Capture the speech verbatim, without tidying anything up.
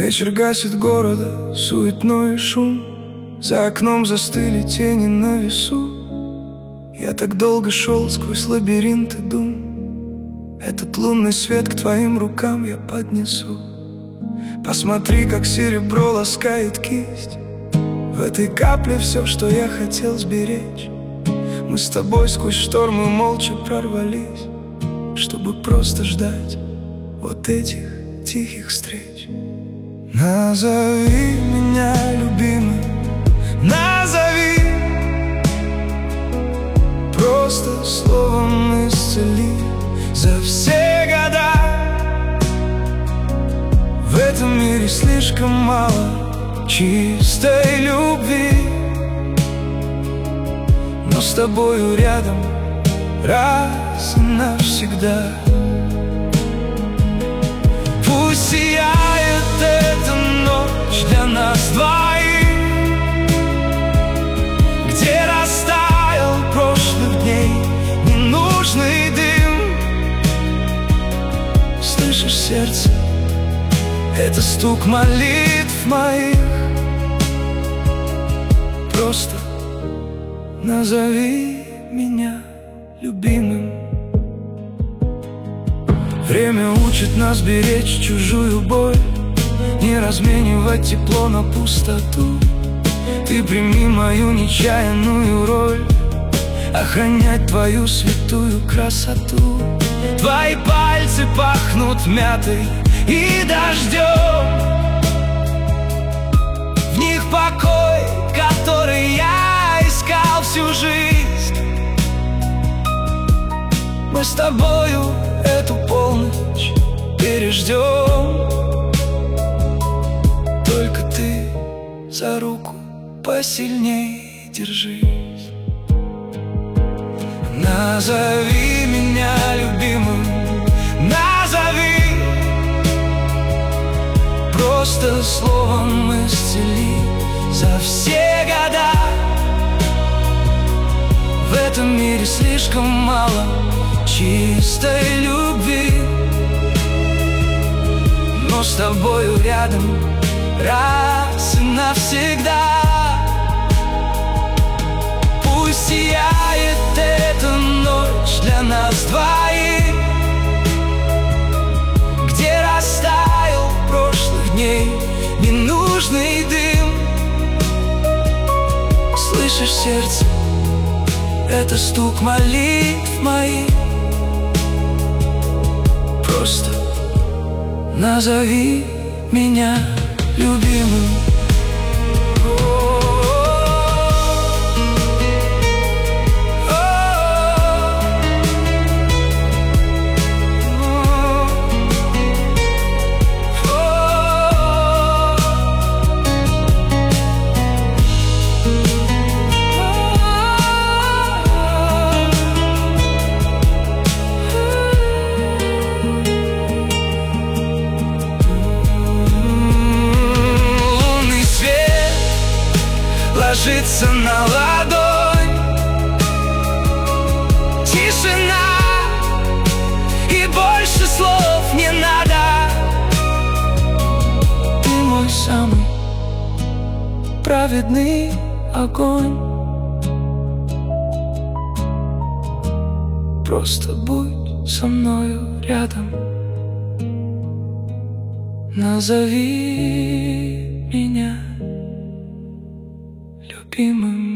Вечер гасит города, суетной шум. За окном застыли тени на весу. Я так долго шел сквозь лабиринты дум. Этот лунный свет к твоим рукам я поднесу. Посмотри, как серебро ласкает кисть. В этой капле все, что я хотел сберечь. Мы с тобой сквозь штормы молча прорвались, чтобы просто ждать вот этих тихих встреч. Назови меня любимым, назови, просто словом исцели за все года. В этом мире слишком мало чистой любви, но с тобою рядом раз и навсегда. Пусть сияет эта ночь для нас двоих, где растаял прошлых дней ненужный дым. Слышишь сердце? Это стук молитв моих. Просто назови меня любимым. Время учит нас беречь чужую боль, не разменивать тепло на пустоту. Ты прими мою нечаянную роль, охранять твою святую красоту. Твои пальцы пахнут мятой и дождем, в них покой, который я искал всю жизнь. Мы с тобою эту полночь переждем. Только ты за руку посильней держись. Назови меня любимым, назови, просто словом исцели за все года. В этом мире слишком мало чистой любви, но с тобою рядом раз и навсегда. Пусть сияет эта ночь для нас двоих, где растаял прошлых дней ненужный дым. Слышишь сердце? Это стук молитв моих. Просто назови меня любимым. Ложится на ладонь тишина, и больше слов не надо. Ты мой самый праведный огонь. Просто будь со мною рядом. Назови меня любимым.